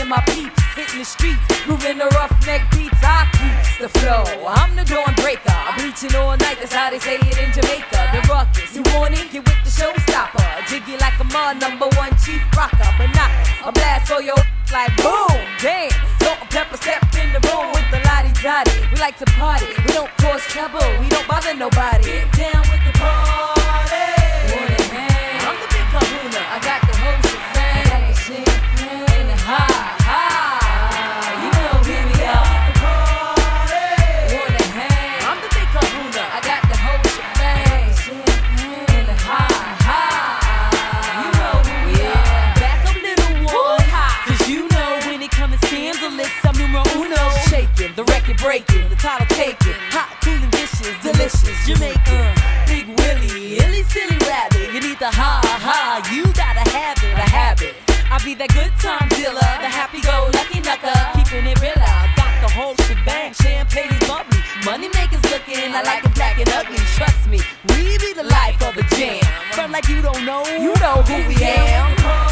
of my peeps hitting the streets, moving the roughneck beats. I keeps the flow. I'm the dawn breaker. I'm bleaching all night. That's how they say it in Jamaica. The ruckus. You want it? Get with the showstopper. Jiggy like a mud, #1 chief rocker. But not a blast for your like boom. Damn. Salt and pepper step in the room with the lottie dottie. We like to party. We don't cause trouble. We don't bother nobody. Get down with the party. Wanna hang? I'm the big kahuna. I got the whole shebang. I got the champagne and the high. You know who we are. Wanna hang? I'm the big kahuna. I got the whole shebang. Champagne and the high. You know who we are. Back up, little one. Cause you know when it comes to scandalous, I'm numero uno. Shaking, the record breaking, the title taking. Hot, cool and vicious, delicious. Jamaican, Big Willie, illy silly rabbit. You need the ha, you gotta have it, a habit. I'll be that good time dealer, the happy-go-lucky knucker, keeping it real out. Got the whole shebang, champagne is bubbly, money makers looking, I like it black and ugly. Trust me, we be the life of a jam. From like you don't know, you know who we am.